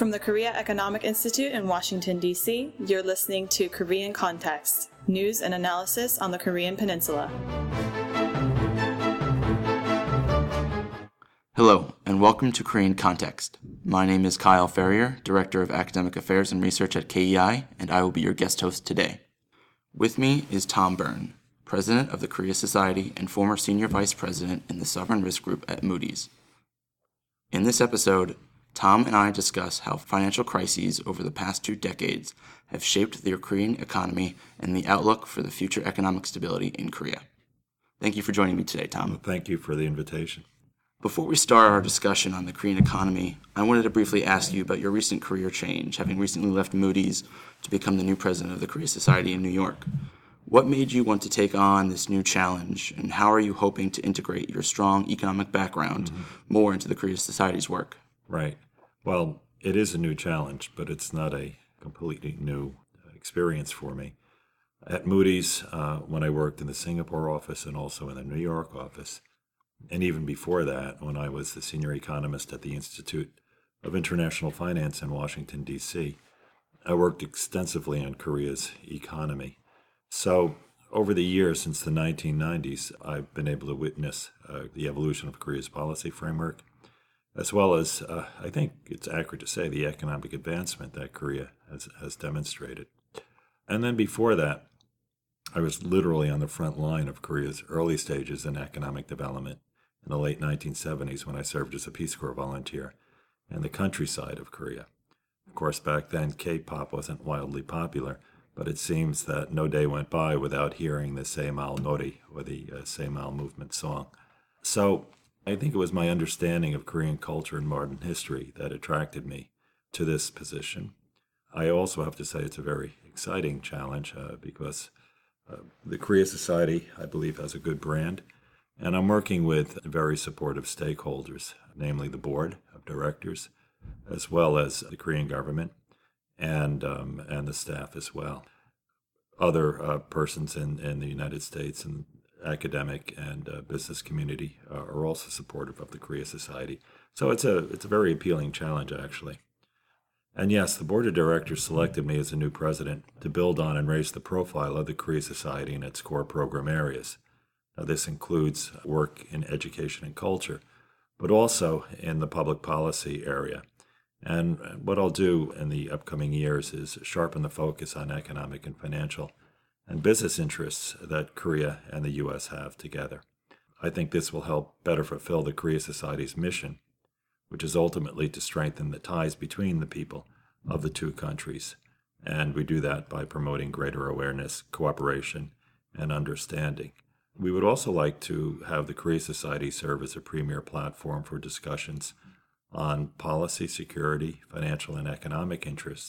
From the Korea Economic Institute in Washington, D.C., you're listening to Korean Context, news and analysis on the Korean Peninsula. Hello, and welcome to Korean Context. My name is Kyle Ferrier, Director of Academic Affairs and Research at KEI, and I will be your guest host today. With me is Tom Byrne, President of the Korea Society and former Senior Vice President in the Sovereign Risk Group at Moody's. In this episode, Tom and I discuss how financial crises over the past 2 decades have shaped the Korean economy and the outlook for the future economic stability in Korea. Thank you for joining me today, Tom. Well, thank you for the invitation. Before we start our discussion on the Korean economy, I wanted to briefly ask you about your recent career change, having recently left Moody's to become the new president of the Korea Society in New York. What made you want to take on this new challenge, and how are you hoping to integrate your strong economic background more into the Korea Society's work? Right. Well, it is a new challenge, but it's not a completely new experience for me. At Moody's, when I worked in the Singapore office and also in the New York office, and even before that, when I was the senior economist at the Institute of International Finance in Washington, D.C., I worked extensively on Korea's economy. So over the years, since the 1990s, I've been able to witness the evolution of Korea's policy framework, as well as, I think it's accurate to say, the economic advancement that Korea has demonstrated. And then before that, I was literally on the front line of Korea's early stages in economic development in the late 1970s when I served as a Peace Corps volunteer in the countryside of Korea. Of course, back then, K-pop wasn't wildly popular, but it seems that no day went by without hearing the Seimal Nori, or the Seimal movement song. So I think it was my understanding of Korean culture and modern history that attracted me to this position. I also have to say it's a very exciting challenge because the Korea Society, I believe, has a good brand, and I'm working with very supportive stakeholders, namely the board of directors, as well as the Korean government and the staff as well. Other persons in the United States and academic and business community are also supportive of the Korea Society. So it's a very appealing challenge, actually. And yes, the board of directors selected me as a new president to build on and raise the profile of the Korea Society in its core program areas. Now, this includes work in education and culture, but also in the public policy area. And what I'll do in the upcoming years is sharpen the focus on economic and financial and business interests that Korea and the U.S. have together. I think this will help better fulfill the Korea Society's mission, which is ultimately to strengthen the ties between the people of the two countries. And we do that by promoting greater awareness, cooperation, and understanding. We would also like to have the Korea Society serve as a premier platform for discussions on policy, security, financial, and economic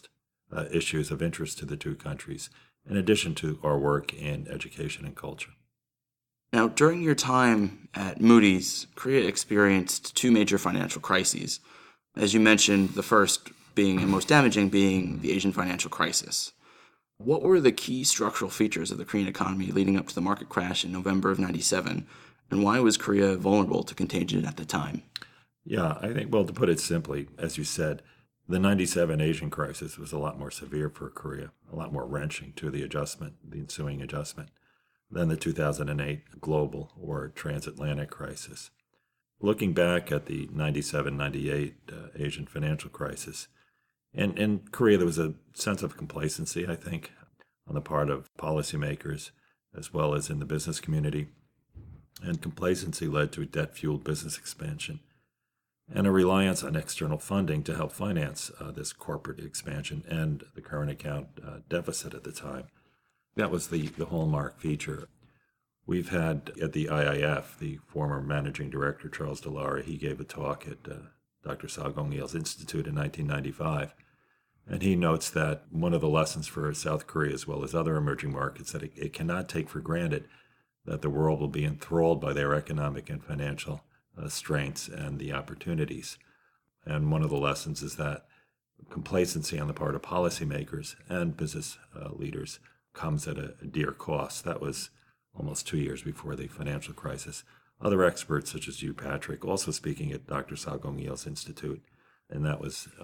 issues of interest to the two countries, in addition to our work in education and culture. Now, during your time at Moody's, Korea experienced 2 major financial crises. As you mentioned, the first being and most damaging being the Asian financial crisis. What were the key structural features of the Korean economy leading up to the market crash in November of 97, and why was Korea vulnerable to contagion at the time? Yeah, I think, well, to put it simply, as you said, the 97 Asian crisis was a lot more severe for Korea, a lot more wrenching to the ensuing adjustment, than the 2008 global or transatlantic crisis. Looking back at the 97-98 Asian financial crisis, in Korea there was a sense of complacency, I think, on the part of policymakers as well as in the business community. And complacency led to debt-fueled business expansion and a reliance on external funding to help finance this corporate expansion and the current account deficit at the time. That was the hallmark feature. We've had at the IIF, the former managing director, Charles Delara, he gave a talk at Dr. Sagong-il's Institute in 1995, and he notes that one of the lessons for South Korea as well as other emerging markets that it cannot take for granted that the world will be enthralled by their economic and financial strengths and the opportunities. And one of the lessons is that complacency on the part of policymakers and business leaders comes at a dear cost. That was almost 2 years before the financial crisis. Other experts, such as you, Patrick, also speaking at Dr. Sagong-il's Institute, and that was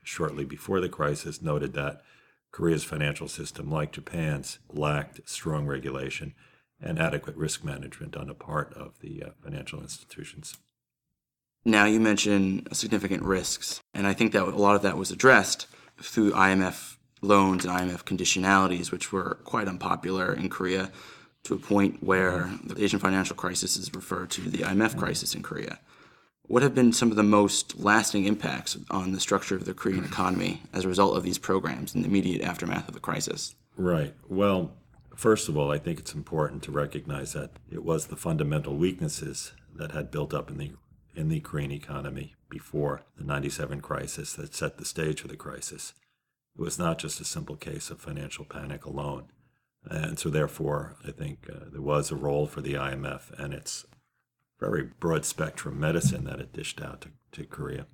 shortly before the crisis noted that Korea's financial system, like Japan's, lacked strong regulation and adequate risk management on the part of the financial institutions. Now you mention significant risks, and I think that a lot of that was addressed through IMF loans and IMF conditionalities, which were quite unpopular in Korea to a point where the Asian financial crisis is referred to the IMF crisis in Korea. What have been some of the most lasting impacts on the structure of the Korean economy as a result of these programs in the immediate aftermath of the crisis? Right. Well, first of all, I think it's important to recognize that it was the fundamental weaknesses that had built up in the Korean economy before the 97 crisis that set the stage for the crisis. It was not just a simple case of financial panic alone. And so therefore, I think there was a role for the IMF and its very broad spectrum medicine that it dished out to Korea.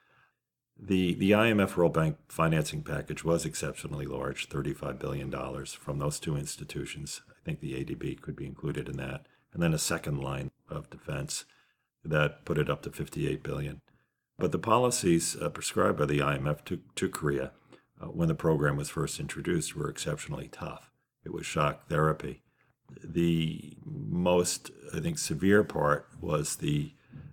The IMF World Bank financing package was exceptionally large, $35 billion from those two institutions. I think the ADB could be included in that. And then a second line of defense that put it up to $58 billion. But the policies prescribed by the IMF to Korea when the program was first introduced were exceptionally tough. It was shock therapy. The most, I think, severe part was the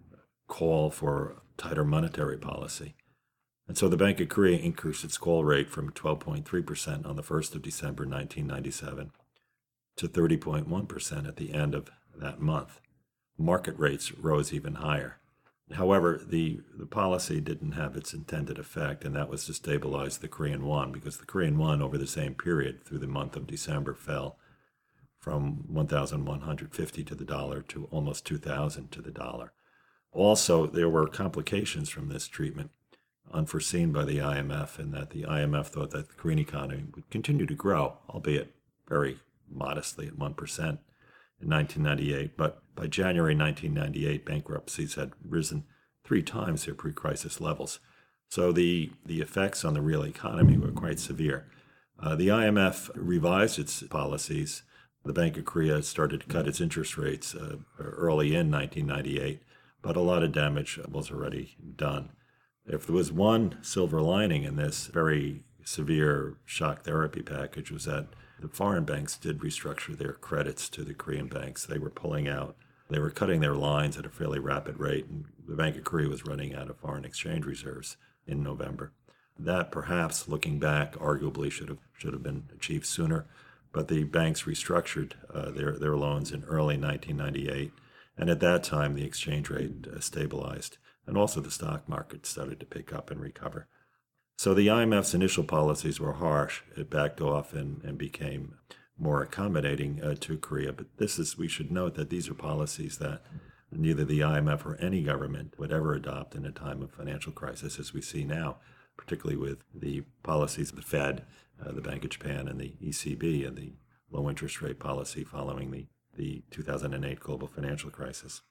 call for tighter monetary policy. And so the Bank of Korea increased its call rate from 12.3% on the 1st of December 1997 to 30.1% at the end of that month. Market rates rose even higher. However, the policy didn't have its intended effect, and that was to stabilize the Korean won, because the Korean won over the same period through the month of December fell from 1,150 to the dollar to almost 2,000 to the dollar. Also, there were complications from this treatment unforeseen by the IMF, in that the IMF thought that the Korean economy would continue to grow, albeit very modestly at 1%. In 1998, but by January 1998, bankruptcies had risen 3 times their pre-crisis levels. So the effects on the real economy were quite severe. The IMF revised its policies. The Bank of Korea started to cut its interest rates early in 1998, but a lot of damage was already done. If there was one silver lining in this very severe shock therapy package, was that the foreign banks did restructure their credits to the Korean banks. They were pulling out. They were cutting their lines at a fairly rapid rate, and the Bank of Korea was running out of foreign exchange reserves in November. That, perhaps, looking back, arguably should have been achieved sooner, but the banks restructured their loans in early 1998, and at that time the exchange rate stabilized, and also the stock market started to pick up and recover. So the IMF's initial policies were harsh. It backed off and became more accommodating to Korea. But we should note that these are policies that neither the IMF or any government would ever adopt in a time of financial crisis, as we see now, particularly with the policies of the Fed, the Bank of Japan, and the ECB, and the low interest rate policy following the 2008 global financial crisis.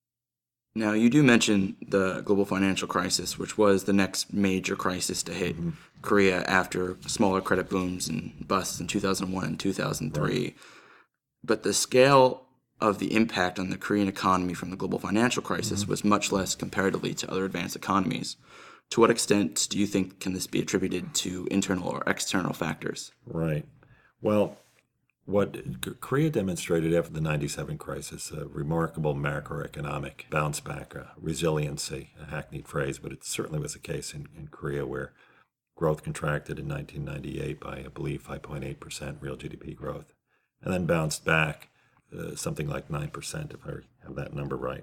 Now, you do mention the global financial crisis, which was the next major crisis to hit Korea after smaller credit booms and busts in 2001 and 2003. Right. But the scale of the impact on the Korean economy from the global financial crisis was much less comparatively to other advanced economies. To what extent do you think can this be attributed to internal or external factors? Right. Well, what Korea demonstrated after the 97 crisis, a remarkable macroeconomic bounce back, resiliency, a hackneyed phrase, but it certainly was the case in Korea, where growth contracted in 1998 by, I believe, 5.8% real GDP growth, and then bounced back something like 9%, if I have that number right.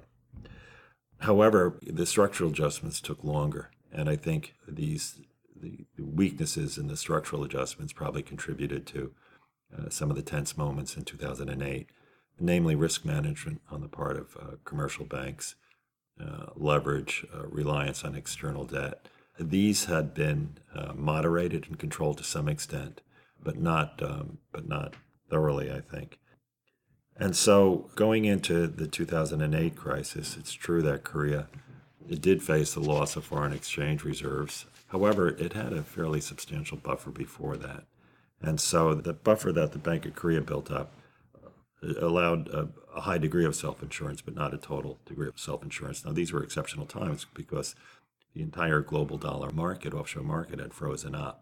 However, the structural adjustments took longer, and I think the weaknesses in the structural adjustments probably contributed to some of the tense moments in 2008, namely risk management on the part of commercial banks, leverage, reliance on external debt. These had been moderated and controlled to some extent, but not thoroughly, I think. And so going into the 2008 crisis, it's true that Korea did face the loss of foreign exchange reserves. However, it had a fairly substantial buffer before that. And so the buffer that the Bank of Korea built up allowed a high degree of self-insurance, but not a total degree of self-insurance. Now, these were exceptional times because the entire global dollar market, offshore market, had frozen up.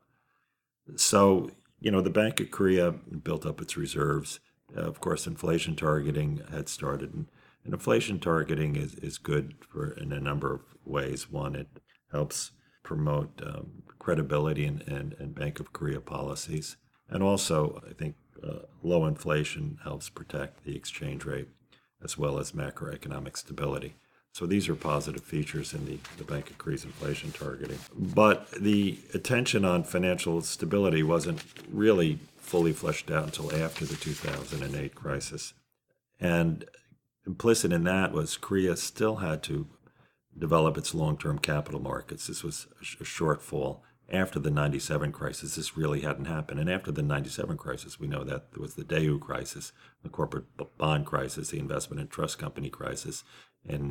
So, the Bank of Korea built up its reserves. Of course, inflation targeting had started. And inflation targeting is good in a number of ways. One, it helps promote credibility in Bank of Korea policies. And also, I think low inflation helps protect the exchange rate as well as macroeconomic stability. So these are positive features in the Bank of Korea's inflation targeting. But the attention on financial stability wasn't really fully fleshed out until after the 2008 crisis. And implicit in that was Korea still had to develop its long-term capital markets. This was a shortfall. After the 97 crisis, this really hadn't happened. And after the 97 crisis, we know that there was the Daewoo crisis, the corporate bond crisis, the investment and trust company crisis in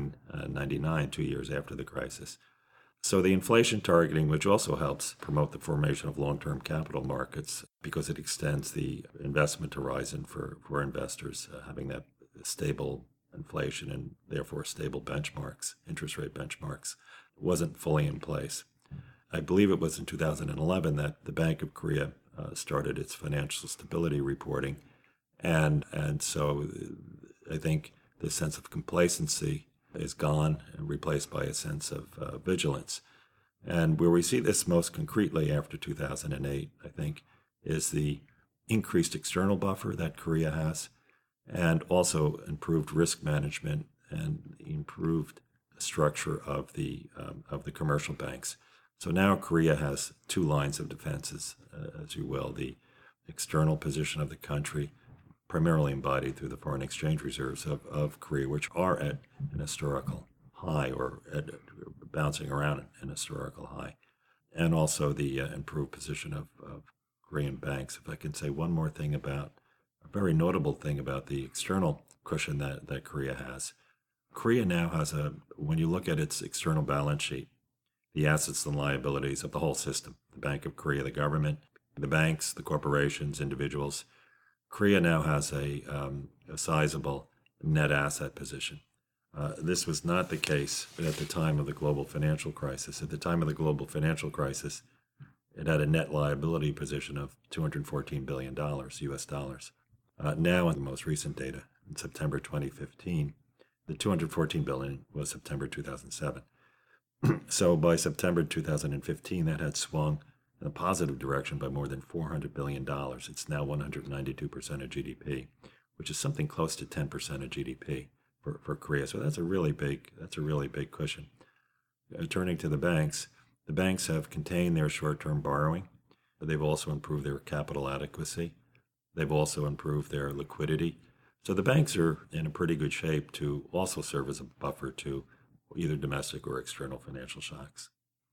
1999, 2 years after the crisis. So the inflation targeting, which also helps promote the formation of long-term capital markets because it extends the investment horizon for investors, having that stable inflation and therefore stable benchmarks, interest rate benchmarks, wasn't fully in place. I believe it was in 2011 that the Bank of Korea started its financial stability reporting. And so I think the sense of complacency is gone and replaced by a sense of vigilance. And where we see this most concretely after 2008, I think, is the increased external buffer that Korea has, and also improved risk management and improved structure of the commercial banks. So now Korea has two lines of defenses, as you will, the external position of the country, primarily embodied through the foreign exchange reserves of Korea, which are at an historical high or bouncing around an historical high, and also the improved position of Korean banks. If I can say one more thing about a very notable thing about the external cushion that Korea has. Korea now has when you look at its external balance sheet, the assets and liabilities of the whole system, the Bank of Korea, the government, the banks, the corporations, individuals, Korea now has a sizable net asset position. This was not the case at the time of the global financial crisis. At the time of the global financial crisis, it had a net liability position of $214 billion, US dollars. Now, in the most recent data, in September 2015, the $214 billion was September 2007. So by September 2015, that had swung in a positive direction by more than $400 billion. It's now 192% of GDP, which is something close to 10% of GDP for Korea. So that's a really big cushion. Turning to the banks have contained their short-term borrowing, but they've also improved their capital adequacy. They've also improved their liquidity. So the banks are in a pretty good shape to also serve as a buffer to either domestic or external financial shocks.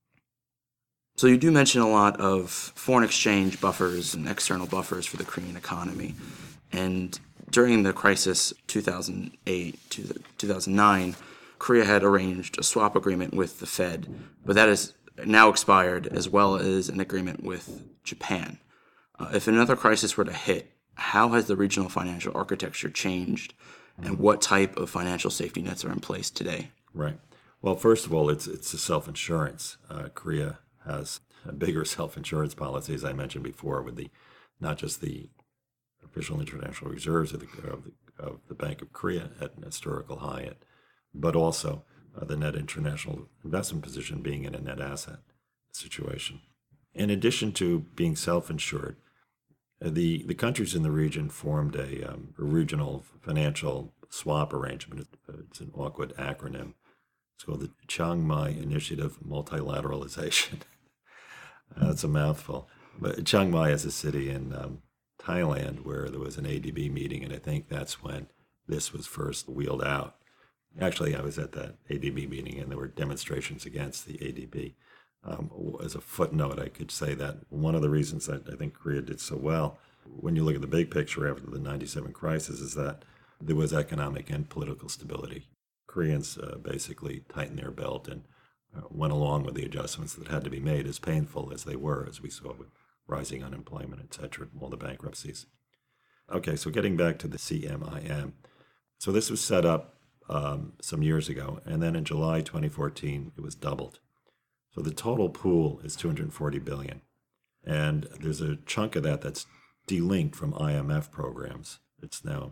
So you do mention a lot of foreign exchange buffers and external buffers for the Korean economy. And during the crisis 2008 to 2009, Korea had arranged a swap agreement with the Fed, but that is now expired, as well as an agreement with Japan. If another crisis were to hit, how has the regional financial architecture changed, and what type of financial safety nets are in place today? Right. Well, first of all, it's a self-insurance. Korea has a bigger self-insurance policy, as I mentioned before, with not just the official international reserves of the Bank of Korea at an historical high, but also the net international investment position being in a net asset situation. In addition to being self-insured, the countries in the region formed a regional financial swap arrangement. It's an awkward acronym. It's called the Chiang Mai Initiative Multilateralization. That's a mouthful. But Chiang Mai is a city in Thailand where there was an ADB meeting, and I think that's when this was first wheeled out. Actually, I was at that ADB meeting, and there were demonstrations against the ADB. As a footnote, I could say that one of the reasons that I think Korea did so well, when you look at the big picture after the 97 crisis, is that there was economic and political stability. Koreans basically tightened their belt and went along with the adjustments that had to be made, as painful as they were, as we saw with rising unemployment, etc., all the bankruptcies. Okay, so getting back to the CMIM. So this was set up some years ago, and then in July 2014, it was doubled. So the total pool is 240 billion. And there's a chunk of that that's delinked from IMF programs. It's now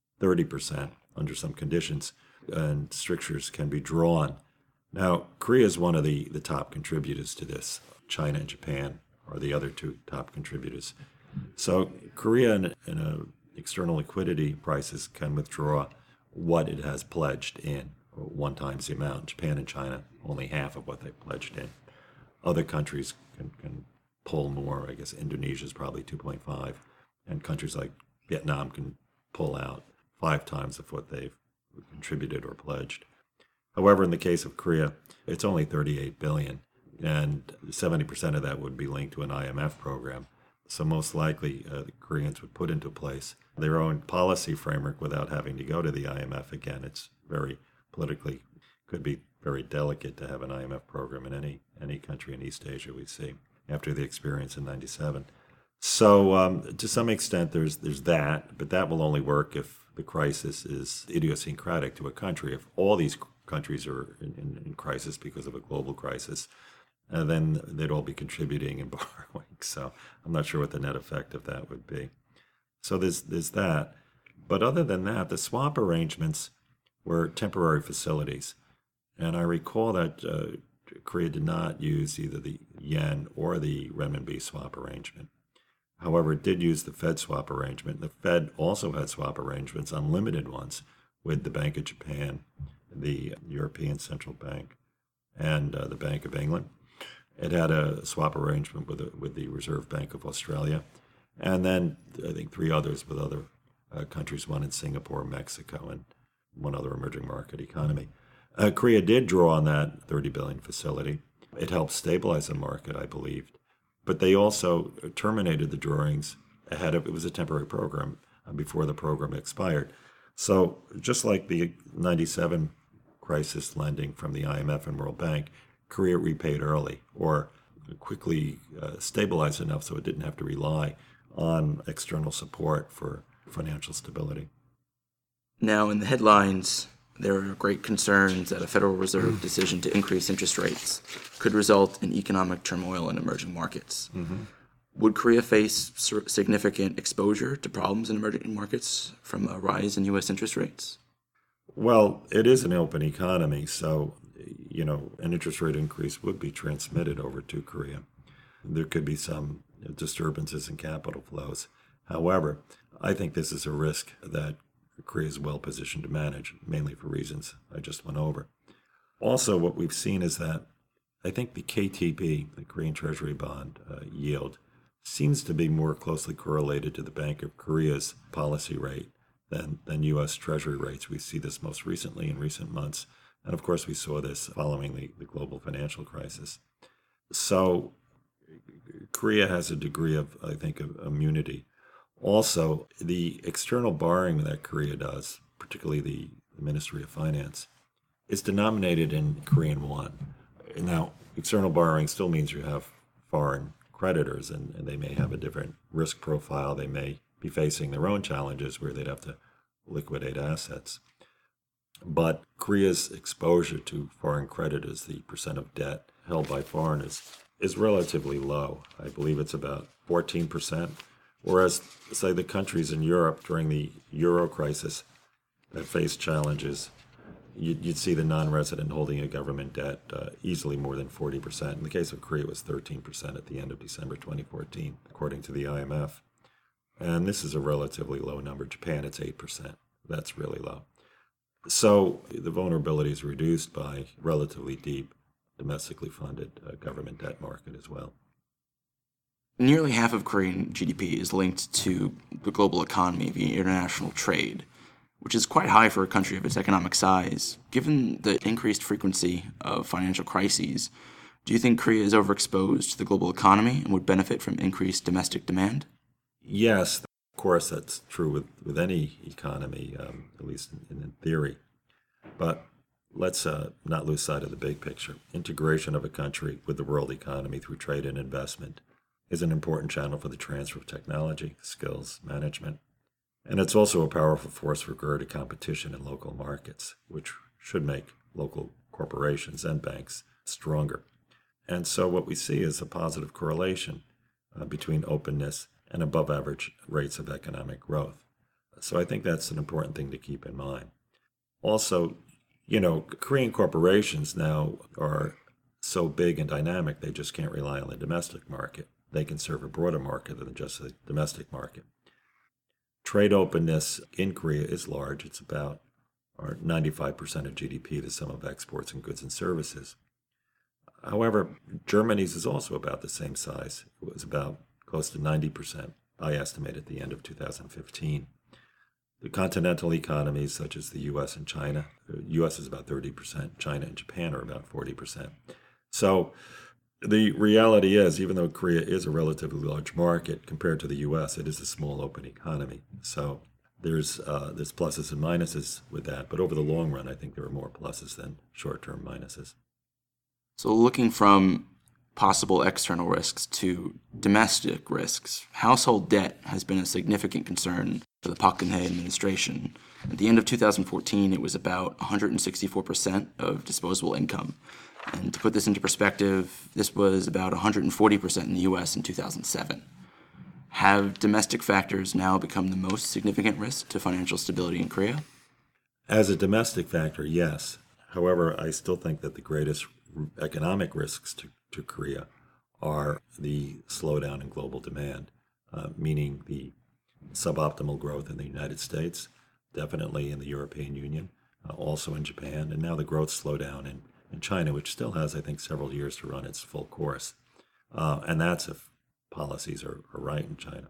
30% under some conditions, and strictures can be drawn. Now, Korea is one of the top contributors to this. China and Japan are the other two top contributors. So Korea in an external liquidity crisis can withdraw what it has pledged in, or 1 times the amount. Japan and China, only half of what they pledged in. Other countries can pull more. I guess Indonesia is probably 2.5, and countries like Vietnam can pull out 5 times of what they've contributed or pledged. However, in the case of Korea, it's only 38 billion, and 70% of that would be linked to an IMF program. So most likely, the Koreans would put into place their own policy framework without having to go to the IMF again. It's very politically, could be very delicate to have an IMF program in any country in East Asia we see after the experience in 97. So to some extent, there's that, but that will only work if the crisis is idiosyncratic to a country. If all these countries are in crisis because of a global crisis, then they'd all be contributing and borrowing. So I'm not sure what the net effect of that would be. So there's that. But other than that, the swap arrangements were temporary facilities. And I recall that Korea did not use either the yen or the renminbi swap arrangement. However, it did use the Fed swap arrangement. The Fed also had swap arrangements, unlimited ones, with the Bank of Japan, the European Central Bank, and the Bank of England. It had a swap arrangement with the Reserve Bank of Australia, and then I think 3 others with other countries, one in Singapore, Mexico, and one other emerging market economy. Korea did draw on that 30 billion facility. It helped stabilize the market, I believed. But they also terminated the drawings ahead of, it was a temporary program, before the program expired. So just like the 97 crisis lending from the IMF and World Bank, Korea repaid early or quickly stabilized enough so it didn't have to rely on external support for financial stability. Now, in the headlines, there are great concerns that a Federal Reserve decision to increase interest rates could result in economic turmoil in emerging markets. Mm-hmm. Would Korea face significant exposure to problems in emerging markets from a rise in U.S. interest rates? Well, it is an open economy, so, an interest rate increase would be transmitted over to Korea. There could be some disturbances in capital flows. However, I think this is a risk that Korea is well positioned to manage, mainly for reasons I just went over. Also, what we've seen is that I think the KTB, the Korean Treasury bond yield, seems to be more closely correlated to the Bank of Korea's policy rate than U.S. Treasury rates. We see this most recently in recent months. And of course, we saw this following the global financial crisis. So Korea has a degree of, I think, of immunity. Also, the external borrowing that Korea does, particularly the Ministry of Finance, is denominated in Korean won. Now, external borrowing still means you have foreign creditors, and they may have a different risk profile. They may be facing their own challenges where they'd have to liquidate assets. But Korea's exposure to foreign creditors, the percent of debt held by foreigners, is relatively low. I believe it's about 14%. Whereas, say, the countries in Europe during the Euro crisis that faced challenges, you'd see the non-resident holding a government debt easily more than 40%. In the case of Korea, it was 13% at the end of December 2014, according to the IMF. And this is a relatively low number. Japan, it's 8%. That's really low. So the vulnerability is reduced by relatively deep, domestically funded government debt market as well. Nearly half of Korean GDP is linked to the global economy via international trade, which is quite high for a country of its economic size. Given the increased frequency of financial crises, do you think Korea is overexposed to the global economy and would benefit from increased domestic demand? Yes, of course, that's true with any economy, at least in theory. But let's not lose sight of the big picture. Integration of a country with the world economy through trade and investment is an important channel for the transfer of technology, skills, management. And it's also a powerful force for greater competition in local markets, which should make local corporations and banks stronger. And so what we see is a positive correlation between openness and above average rates of economic growth. So I think that's an important thing to keep in mind. Also, Korean corporations now are so big and dynamic, they just can't rely on the domestic market. They can serve a broader market than just the domestic market. Trade openness in Korea is large. It's about 95% of GDP, the sum of exports and goods and services. However, Germany's is also about the same size. It was about close to 90%, I estimate, at the end of 2015. The continental economies, such as the U.S. and China, the U.S. is about 30%, China and Japan are about 40%. So the reality is, even though Korea is a relatively large market compared to the U.S., it is a small open economy. So there's pluses and minuses with that. But over the long run, I think there are more pluses than short-term minuses. So looking from possible external risks to domestic risks, household debt has been a significant concern for the Park Geun-hye administration. At the end of 2014, it was about 164% of disposable income. And to put this into perspective, this was about 140% in the U.S. in 2007. Have domestic factors now become the most significant risk to financial stability in Korea? As a domestic factor, yes. However, I still think that the greatest economic risks to Korea are the slowdown in global demand, meaning the suboptimal growth in the United States, definitely in the European Union, also in Japan, and now the growth slowdown in China, which still has, I think, several years to run its full course. And that's if policies are right in China.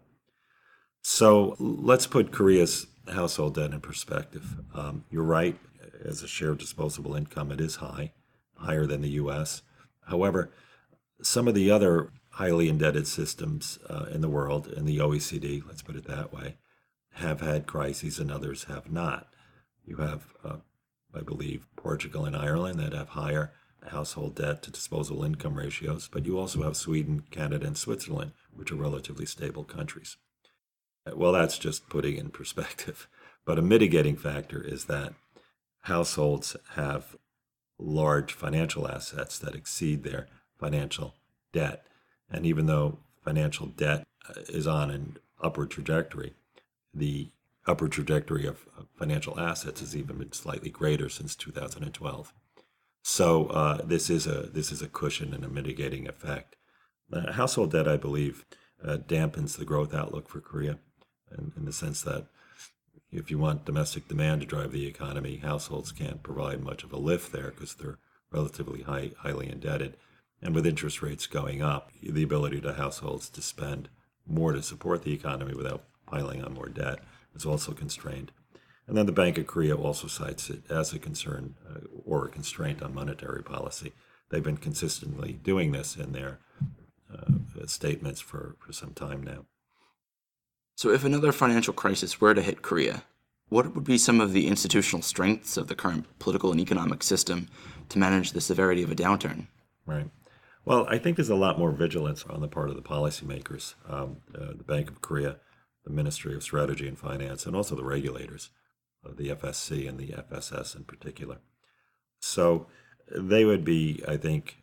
So let's put Korea's household debt in perspective. You're right, as a share of disposable income, it is higher than the U.S. However, some of the other highly indebted systems in the world, in the OECD, let's put it that way, have had crises and others have not. You have, I believe, Portugal and Ireland that have higher household debt to disposable income ratios, but you also have Sweden, Canada, and Switzerland, which are relatively stable countries. Well, that's just putting in perspective. But a mitigating factor is that households have large financial assets that exceed their financial debt. And even though financial debt is on an upward trajectory, the upward trajectory of financial assets has even been slightly greater since 2012. So this is a cushion and a mitigating effect. Household debt, I believe, dampens the growth outlook for Korea in the sense that if you want domestic demand to drive the economy, households can't provide much of a lift there because they're relatively highly indebted. And with interest rates going up, the ability to households to spend more to support the economy without piling on more debt is also constrained. And then the Bank of Korea also cites it as a concern or a constraint on monetary policy. They've been consistently doing this in their statements for some time now. So if another financial crisis were to hit Korea, what would be some of the institutional strengths of the current political and economic system to manage the severity of a downturn? Right. Well, I think there's a lot more vigilance on the part of the policymakers, the Bank of Korea, the Ministry of Strategy and Finance, and also the regulators, the FSC and the FSS in particular. So they would be, I think,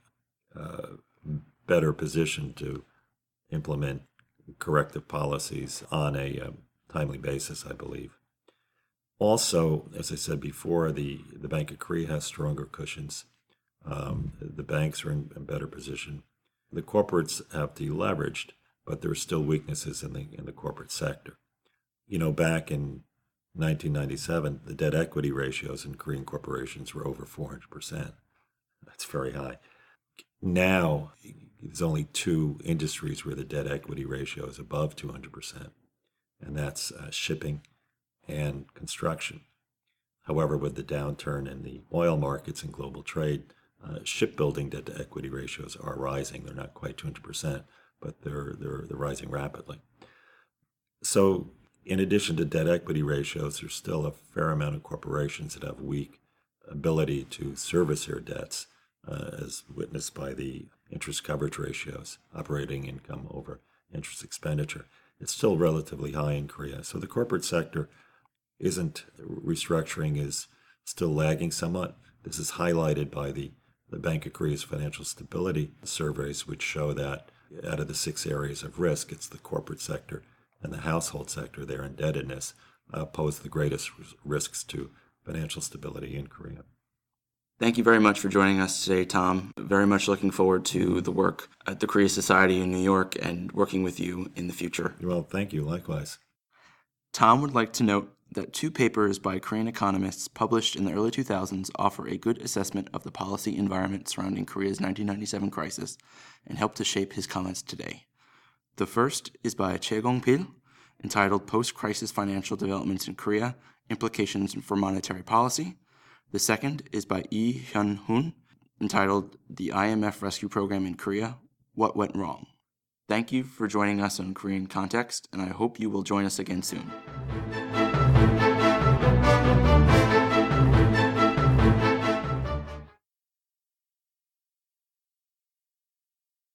better positioned to implement corrective policies on a timely basis, I believe. Also, as I said before, the Bank of Korea has stronger cushions. The banks are in better position. The corporates have deleveraged, but there are still weaknesses in the corporate sector. Back in 1997, the debt equity ratios in Korean corporations were over 400%. That's very high. Now, there's only two industries where the debt equity ratio is above 200%, and that's shipping and construction. However, with the downturn in the oil markets and global trade, shipbuilding debt to equity ratios are rising. They're not quite 200%, but they're rising rapidly. So in addition to debt equity ratios, there's still a fair amount of corporations that have weak ability to service their debts, as witnessed by the interest coverage ratios, operating income over interest expenditure. It's still relatively high in Korea. So the corporate sector restructuring is still lagging somewhat. This is highlighted by the the Bank of Korea's financial stability surveys, which show that out of the 6 areas of risk, it's the corporate sector and the household sector, their indebtedness, pose the greatest risks to financial stability in Korea. Thank you very much for joining us today, Tom. Very much looking forward to the work at the Korea Society in New York and working with you in the future. Well, thank you. Likewise. Tom would like to note that 2 papers by Korean economists published in the early 2000s offer a good assessment of the policy environment surrounding Korea's 1997 crisis and help to shape his comments today. The first is by Choi Gong-pil, entitled Post-Crisis Financial Developments in Korea, Implications for Monetary Policy. The second is by Lee Hyun-hoon, entitled The IMF Rescue Program in Korea, What Went Wrong. Thank you for joining us on Korean Context, and I hope you will join us again soon.